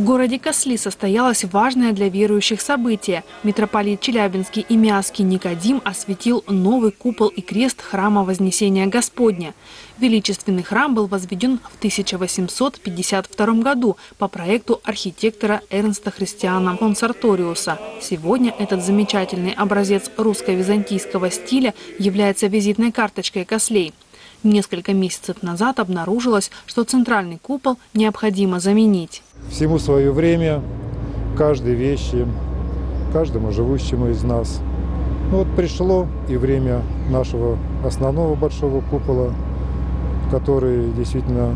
городе Касли состоялось важное для верующих событие. Митрополит Челябинский и Миасский Никодим осветил новый купол и крест храма Вознесения Господня. Величественный храм был возведен в 1852 году по проекту архитектора Эрнста Христиана фон Сарториуса. Сегодня этот замечательный образец русско-византийского стиля является визитной карточкой Каслей. Несколько месяцев назад обнаружилось, что центральный купол необходимо заменить. Всему свое время, каждой вещи, каждому живущему из нас. Ну вот пришло и время нашего основного большого купола, который действительно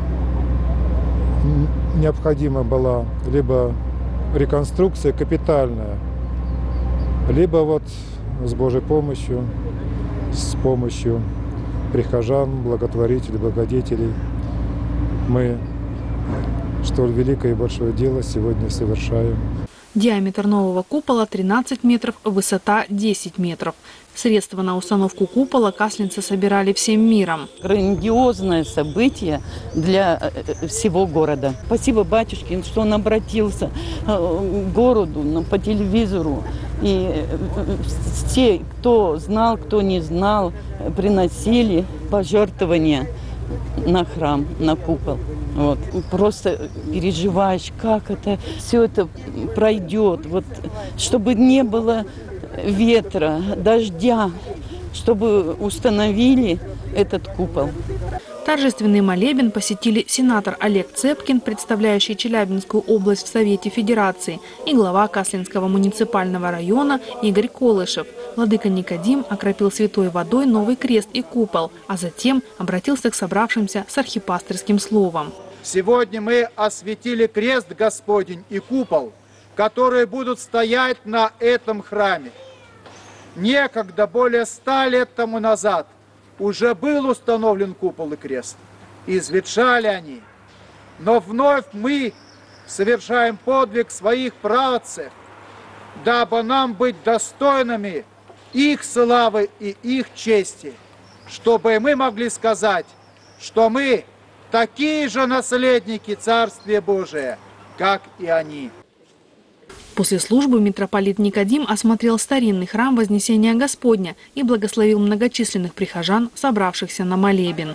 необходима была либо реконструкция капитальная, либо вот с Божьей помощью, с помощью прихожан, благотворителей, благодетелей мы столь великое и большое дело сегодня совершаем. Диаметр нового купола 13 метров, высота 10 метров. Средства на установку купола каслинцы собирали всем миром. Грандиозное событие для всего города. Спасибо батюшке, что он обратился к городу по телевизору. И те, кто знал, кто не знал, приносили пожертвования на храм, на купол. Вот. Просто переживаешь, как все это пройдет. Вот, чтобы не было ветра, дождя, чтобы установили этот купол. Торжественный молебен посетили сенатор Олег Цепкин, представляющий Челябинскую область в Совете Федерации, и глава Каслинского муниципального района Игорь Колышев. Владыка Никодим окропил святой водой новый крест и купол, а затем обратился к собравшимся с архипастырским словом. Сегодня мы осветили крест Господень и купол, которые будут стоять на этом храме. Некогда, более 100 лет тому назад, уже был установлен купол и крест. Изветшали они. Но вновь мы совершаем подвиг своих праотцев, дабы нам быть достойными их славы и их чести, чтобы мы могли сказать, что мы такие же наследники Царствия Божия, как и они. После службы митрополит Никодим осмотрел старинный храм Вознесения Господня и благословил многочисленных прихожан, собравшихся на молебен.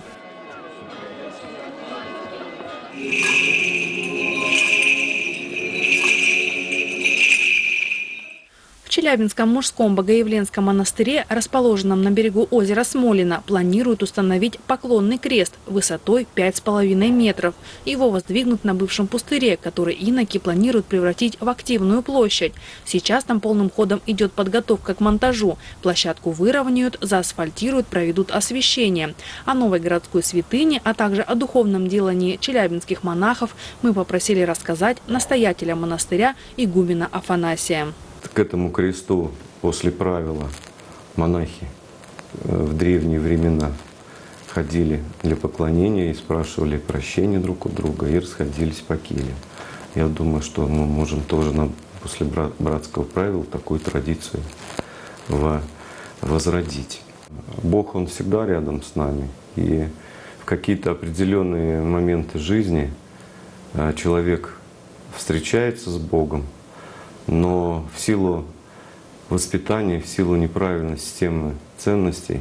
В Челябинском мужском Богоявленском монастыре, расположенном на берегу озера Смолино, планируют установить поклонный крест высотой 5,5 метров. Его воздвигнут на бывшем пустыре, который иноки планируют превратить в активную площадь. Сейчас там полным ходом идет подготовка к монтажу. Площадку выровняют, заасфальтируют, проведут освещение. О новой городской святыне, а также о духовном делании челябинских монахов мы попросили рассказать настоятеля монастыря игумена Афанасия. К этому кресту после правила монахи в древние времена ходили для поклонения и спрашивали прощения друг у друга и расходились по кельям. Я думаю, что мы можем тоже после братского правила такую традицию возродить. Бог, Он всегда рядом с нами. И в какие-то определенные моменты жизни человек встречается с Богом, но в силу воспитания, в силу неправильной системы ценностей,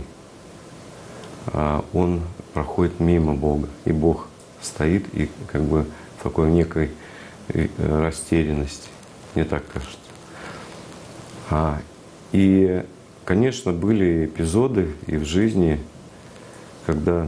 он проходит мимо Бога. И Бог стоит и как бы в такой некой растерянности, мне так кажется. И, конечно, были эпизоды и в жизни, когда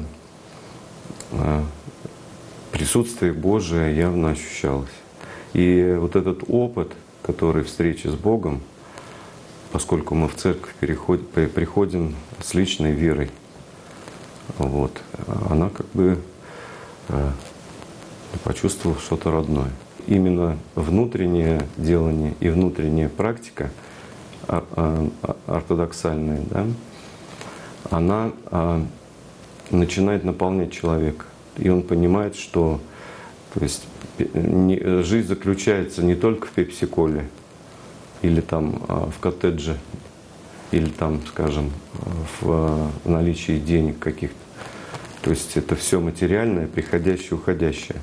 присутствие Божие явно ощущалось. И вот этот опыт, который встречи с Богом, поскольку мы в церковь приходим с личной верой, вот, она как бы почувствовала что-то родное. Именно внутреннее делание и внутренняя практика ортодоксальная, да, она начинает наполнять человека. И он понимает, что то есть, жизнь заключается не только в пепси-коле, или там в коттедже, или там, скажем, в наличии денег каких-то. То есть это все материальное, приходящее, уходящее.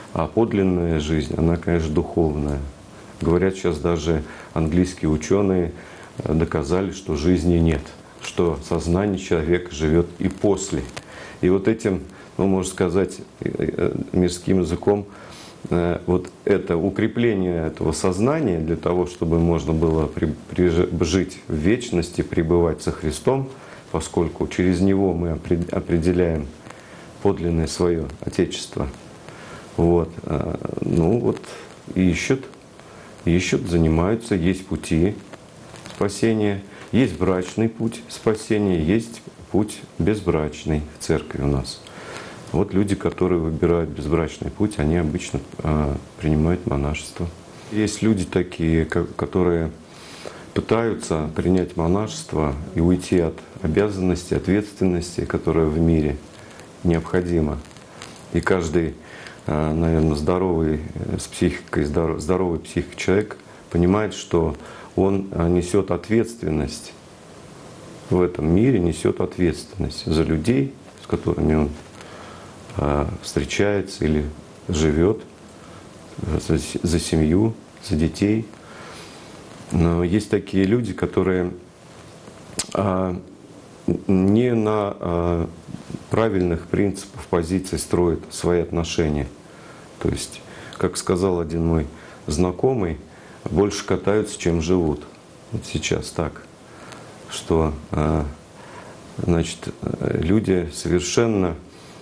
А подлинная жизнь, она, конечно, духовная. Говорят, сейчас даже английские ученые доказали, что жизни нет, что сознание человека живет и после. И вот этим, ну, можно сказать, мирским языком, вот это укрепление этого сознания для того, чтобы можно было жить в вечности, пребывать со Христом, поскольку через Него мы определяем подлинное свое Отечество. Вот. Ну вот, ищут, занимаются, есть пути спасения, есть брачный путь спасения, есть путь безбрачный в церкви у нас. Вот люди, которые выбирают безбрачный путь, они обычно принимают монашество. Есть люди такие, которые пытаются принять монашество и уйти от обязанностей, ответственности, которая в мире необходима. И каждый, наверное, здоровый с психикой, здоровый психик человек понимает, что он несет ответственность в этом мире, несет ответственность за людей, с которыми он встречается или живет, за семью, за детей. Но есть такие люди, которые не на правильных принципах, позиций строят свои отношения. То есть, как сказал один мой знакомый, больше катаются, чем живут. Вот сейчас так, что значит, люди совершенно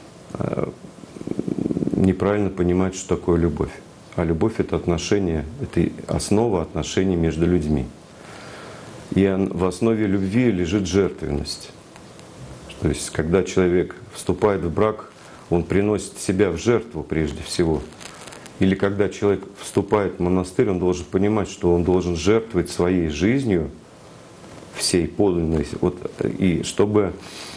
неправильно понимают, что такое любовь. А любовь — это отношения, это основа отношений между людьми. И в основе любви лежит жертвенность. То есть, когда человек вступает в брак, он приносит себя в жертву прежде всего. Или когда человек вступает в монастырь, он должен понимать, что он должен жертвовать своей жизнью, всей подлинной, вот, и чтобы,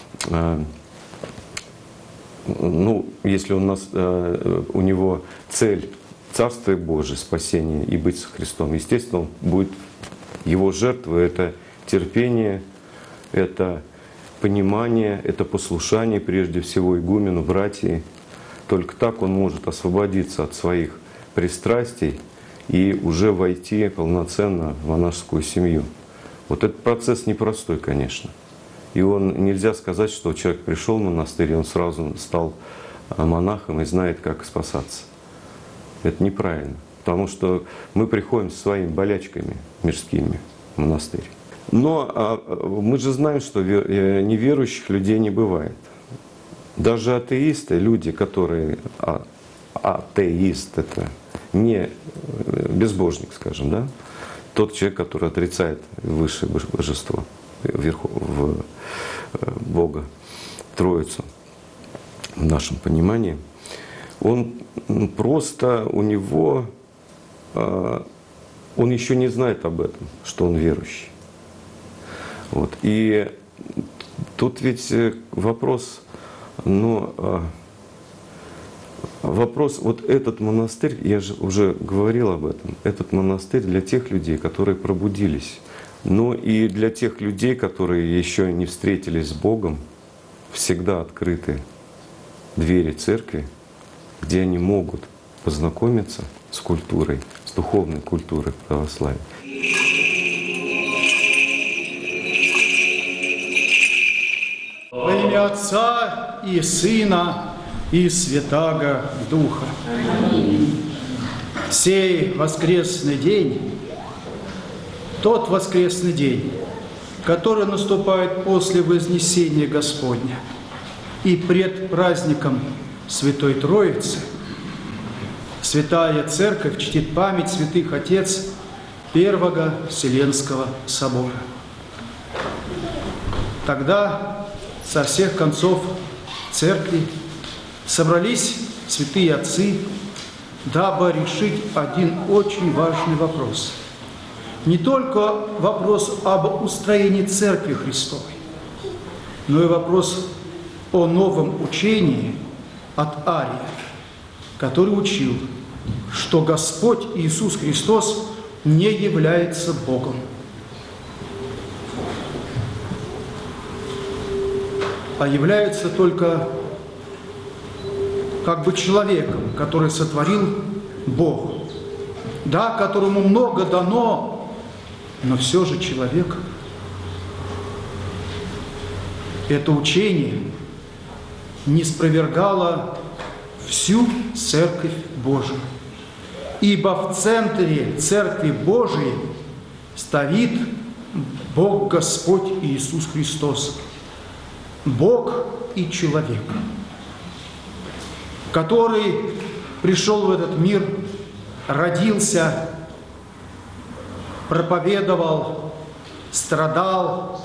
ну, если у него цель Царствие Божие, спасение и быть со Христом, естественно, будет его жертвой — это терпение, это понимание, это послушание прежде всего игумену, братьям. Только так он может освободиться от своих пристрастий и уже войти полноценно в монашескую семью. Вот этот процесс непростой, конечно. И нельзя сказать, что человек пришел в монастырь, и он сразу стал монахом и знает, как спасаться. Это неправильно, потому что мы приходим со своими болячками мирскими в монастырь. Но мы же знаем, что неверующих людей не бывает. Даже атеисты, люди, которые... Атеист — это не безбожник, скажем, да? Тот человек, который отрицает высшее божество, Бога, Троицу, в нашем понимании. Он просто, он еще не знает об этом, что он верующий. Вот. И тут ведь вопрос, вот этот монастырь, я же уже говорил об этом, этот монастырь для тех людей, которые пробудились, но и для тех людей, которые еще не встретились с Богом, всегда открыты двери церкви, где они могут познакомиться с культурой, с духовной культурой православия. Во имя Отца и Сына и Святаго Духа. Сей воскресный день, тот воскресный день, который наступает после Вознесения Господня и пред праздником Святой Троицы, Святая Церковь чтит память святых отец Первого Вселенского собора. Тогда со всех концов церкви собрались святые отцы, дабы решить один очень важный вопрос. Не только вопрос об устроении Церкви Христовой, но и вопрос о новом учении от Ария, который учил, что Господь Иисус Христос не является Богом. А является только как бы человеком, который сотворил Бог, да, которому много дано, но все же человек. Это учение не спровергало всю Церковь Божию. Ибо в центре Церкви Божией стоит Бог Господь Иисус Христос, Бог и человек, который пришел в этот мир, родился, проповедовал, страдал,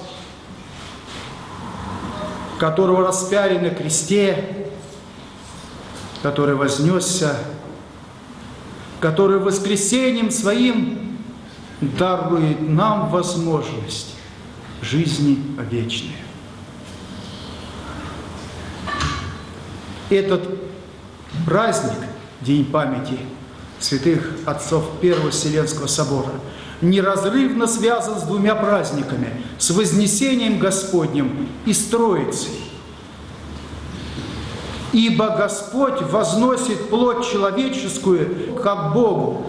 которого распяли на кресте, который вознесся, который воскресением Своим дарует нам возможность жизни вечной. Этот праздник, День памяти святых отцов Первого Вселенского собора, неразрывно связан с двумя праздниками – с Вознесением Господним и с Троицей. Ибо Господь возносит плоть человеческую как Богу.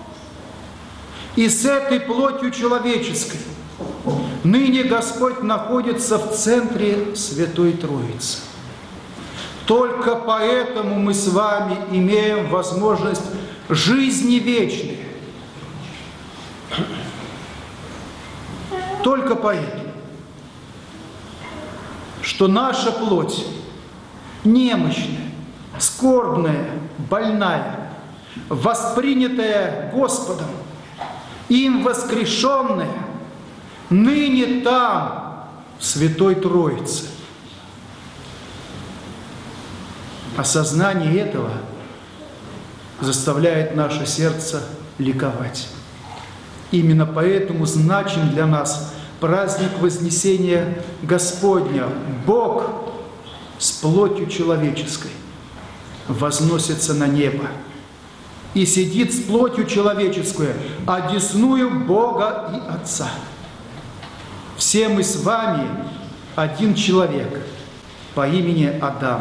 И с этой плотью человеческой ныне Господь находится в центре Святой Троицы. Только поэтому мы с вами имеем возможность жизни вечной. Только поэтому, что наша плоть немощная, скорбная, больная, воспринятая Господом, им воскрешенная, ныне там, в Святой Троице. Осознание этого заставляет наше сердце ликовать. Именно поэтому значим для нас праздник Вознесения Господня. Бог с плотью человеческой возносится на небо и сидит с плотью человеческой, одесную Бога и Отца. Все мы с вами один человек по имени Адам.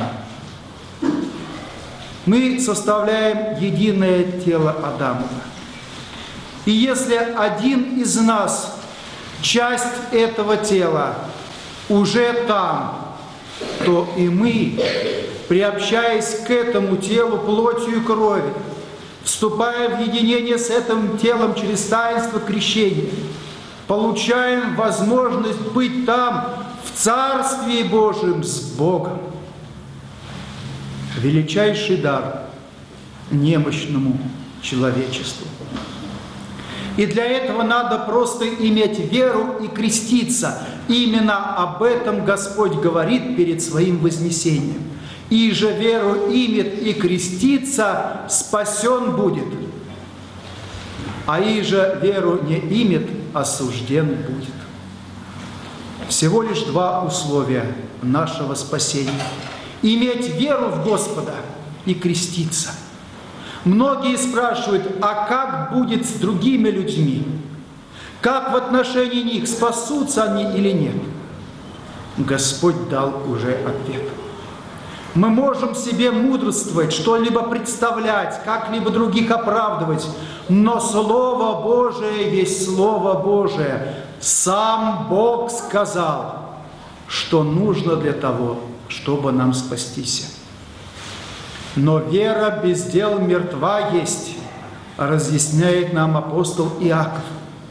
Мы составляем единое тело Адамова. И если один из нас, часть этого тела, уже там, то и мы, приобщаясь к этому телу плотью и кровью, вступая в единение с этим телом через таинство крещения, получаем возможность быть там, в Царстве Божьем с Богом. Величайший дар немощному человечеству. И для этого надо просто иметь веру и креститься. Именно об этом Господь говорит перед Своим вознесением. «И же веру имет и крестится, спасен будет, а и же веру не имет, осужден будет». Всего лишь два условия нашего спасения. Иметь веру в Господа и креститься. Многие спрашивают, а как будет с другими людьми? Как в отношении них, спасутся они или нет? Господь дал уже ответ. Мы можем себе мудрствовать, что-либо представлять, как-либо других оправдывать, но Слово Божие есть Слово Божие. Сам Бог сказал, что нужно для того, чтобы нам спастись. Но вера без дел мертва есть, разъясняет нам апостол Иаков.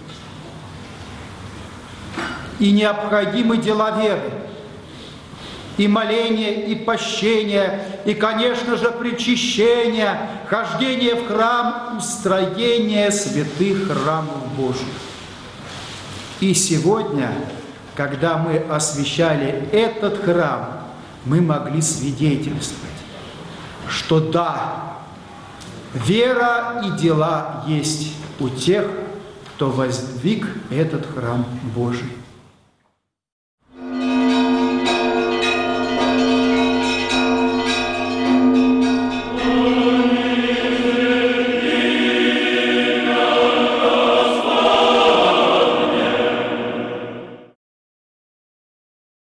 И необходимы дела веры, и моление, и пощение, и, конечно же, причащение, хождение в храм, устроение святых храмов Божьих. И сегодня, когда мы освящали этот храм, мы могли свидетельствовать, что да, вера и дела есть у тех, кто воздвиг этот храм Божий.